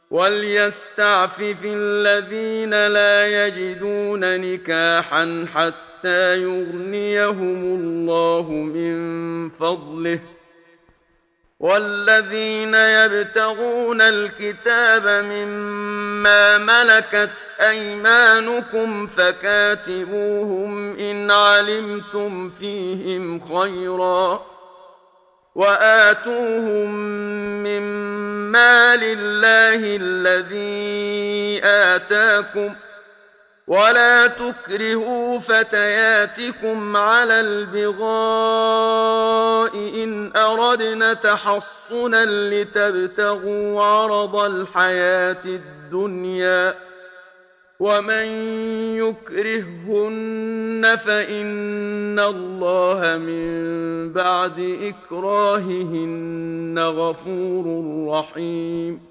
وليستعفف الذين لا يجدون نكاحا حتى يغنيهم الله من فضله، والذين يبتغون الكتاب مما ملكت أيمانكم فكاتبوهم إن علمتم فيهم خيرا، وآتوهم من مال الله الذي آتاكم، ولا تكرهوا فتياتكم على البغاء إن أردنا تحصنا لتبتغوا عرض الحياة الدنيا، ومن يكرههن فإن الله من بعد إكراههن غفور رحيم.